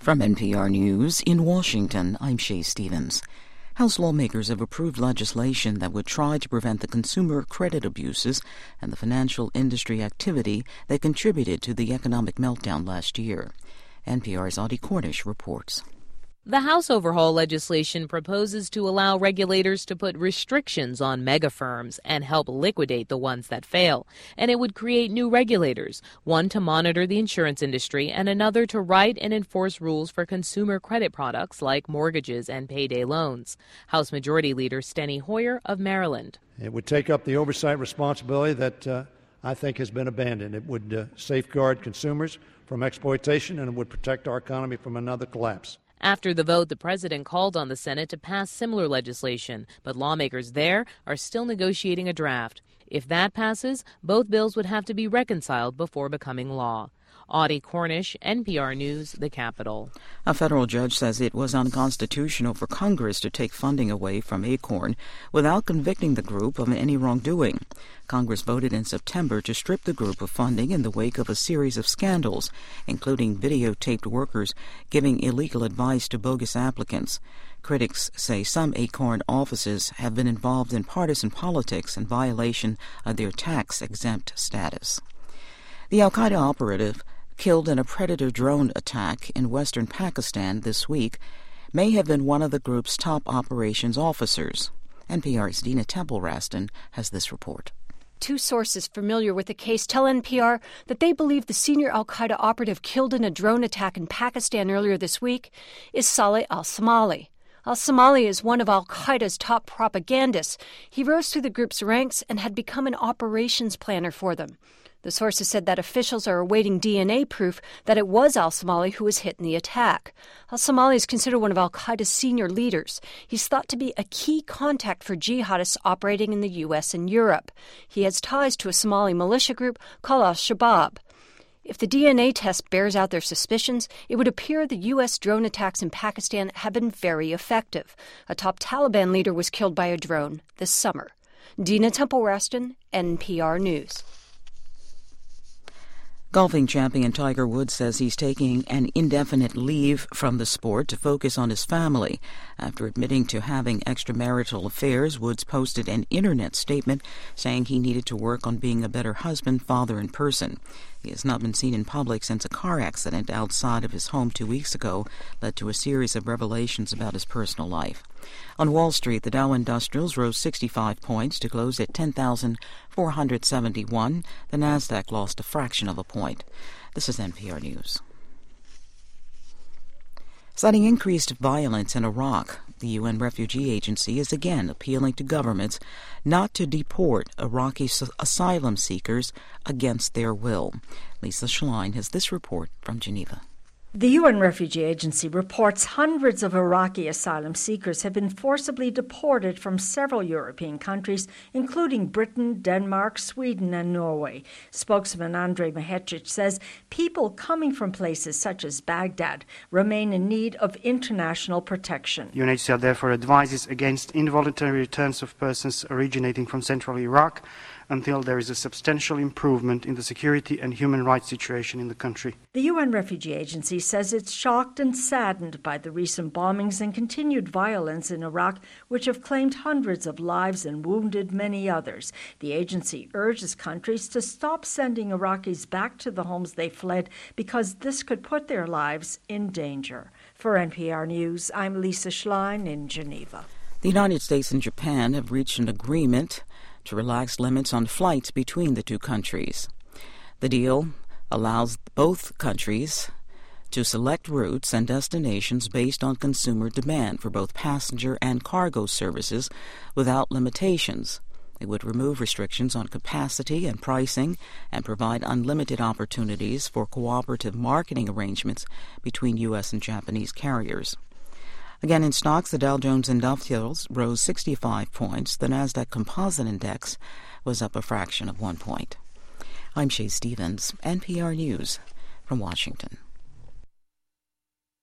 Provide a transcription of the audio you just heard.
From NPR News in Washington, I'm Shay Stevens. House lawmakers have approved legislation that would try to prevent the consumer credit abuses and the financial industry activity that contributed to the economic meltdown last year. NPR's Audie Cornish reports. The House overhaul legislation proposes to allow regulators to put restrictions on mega firms and help liquidate the ones that fail. And it would create new regulators, one to monitor the insurance industry and another to write and enforce rules for consumer credit products like mortgages and payday loans. House Majority Leader Steny Hoyer of Maryland. It would take up the oversight responsibility that I think has been abandoned. It would safeguard consumers from exploitation, and it would protect our economy from another collapse. After the vote, the president called on the Senate to pass similar legislation, but lawmakers there are still negotiating a draft. If that passes, both bills would have to be reconciled before becoming law. Audie Cornish, NPR News, the Capitol. A federal judge says it was unconstitutional for Congress to take funding away from Acorn without convicting the group of any wrongdoing. Congress voted in September to strip the group of funding in the wake of a series of scandals, including videotaped workers giving illegal advice to bogus applicants. Critics say some Acorn offices have been involved in partisan politics in violation of their tax-exempt status. The al-Qaeda operative killed in a Predator drone attack in western Pakistan this week may have been one of the group's top operations officers. NPR's Dina Temple-Raston has this report. Two sources familiar with the case tell NPR that they believe the senior al-Qaeda operative killed in a drone attack in Pakistan earlier this week is Saleh al-Somali. Al-Somali is one of al-Qaeda's top propagandists. He rose through the group's ranks and had become an operations planner for them. The sources said that officials are awaiting DNA proof that it was al-Somali who was hit in the attack. Al-Somali is considered one of al-Qaeda's senior leaders. He's thought to be a key contact for jihadists operating in the U.S. and Europe. He has ties to a Somali militia group called al-Shabaab. If the DNA test bears out their suspicions, it would appear the U.S. drone attacks in Pakistan have been very effective. A top Taliban leader was killed by a drone this summer. Dina Temple-Raston, NPR News. Golfing champion Tiger Woods says he's taking an indefinite leave from the sport to focus on his family. After admitting to having extramarital affairs, Woods posted an internet statement saying he needed to work on being a better husband, father, and person. He has not been seen in public since a car accident outside of his home 2 weeks ago led to a series of revelations about his personal life. On Wall Street, the Dow Industrials rose 65 points to close at 10,471. The Nasdaq lost a fraction of a point. This is NPR News. Citing increased violence in Iraq, the UN Refugee Agency is again appealing to governments not to deport Iraqi asylum seekers against their will. Lisa Schlein has this report from Geneva. The UN Refugee Agency reports hundreds of Iraqi asylum seekers have been forcibly deported from several European countries, including Britain, Denmark, Sweden, and Norway. Spokesman Andrej Mahecic says people coming from places such as Baghdad remain in need of international protection. UNHCR therefore advises against involuntary returns of persons originating from central Iraq until there is a substantial improvement in the security and human rights situation in the country. The UN Refugee Agency says it's shocked and saddened by the recent bombings and continued violence in Iraq, which have claimed hundreds of lives and wounded many others. The agency urges countries to stop sending Iraqis back to the homes they fled because this could put their lives in danger. For NPR News, I'm Lisa Schlein in Geneva. The United States and Japan have reached an agreement to relax limits on flights between the two countries. The deal allows both countries to select routes and destinations based on consumer demand for both passenger and cargo services without limitations. It would remove restrictions on capacity and pricing and provide unlimited opportunities for cooperative marketing arrangements between U.S. and Japanese carriers. Again, in stocks, the Dow Jones Industrials rose 65 points. The Nasdaq Composite Index was up a fraction of 1 point. I'm Shay Stevens, NPR News from Washington.